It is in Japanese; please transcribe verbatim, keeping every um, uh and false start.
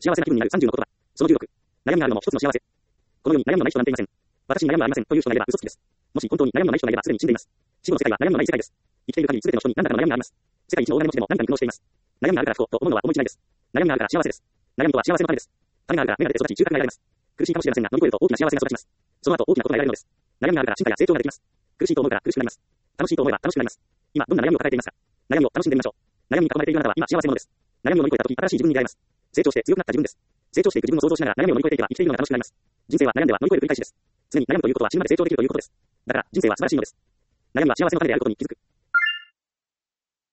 幸せな気分になるさんじゅうの言葉。そのじゅうろく。悩みがあるのも一つの幸せ。この世に悩みのない人なんていません。私に悩みはありませんという人がいれば嘘つきです。もし本当に悩みのない人がいればすでに死んでいます。死後の世界は悩みのない世界です。生きている限り全ての人に何らかの悩みがあります。世界一の大金持ちでも何かに苦悩しています。悩みがあるから不幸と思うのは思い違いです。悩みがあるから幸せです。悩みとは幸せの種です。種があるから芽が出て育ち収穫が得られます。苦しいかもしれませんが乗り越えると大きな幸せが育ちます。その後大きなことが得られるのです。悩みがあるから進化や成長ができます。苦しいと思うから苦しくなります。楽しいと思えば楽しくなります。今どんな悩みを抱えていますか？悩みを楽しんでみましょう。悩みに囲まれているあなたは今幸せ者です。悩みを乗り越えた時新しい自分に出会えます。成長して強くなった自分です。成長していく自分を想像しながら悩みを乗り越えていけば生きているのが楽しくなります。人生は悩んでは乗り越える繰り返しです。常に悩むということは死ぬまで成長できるということです。だから人生は素晴らしいのです。悩みは幸せの種であることに気づく。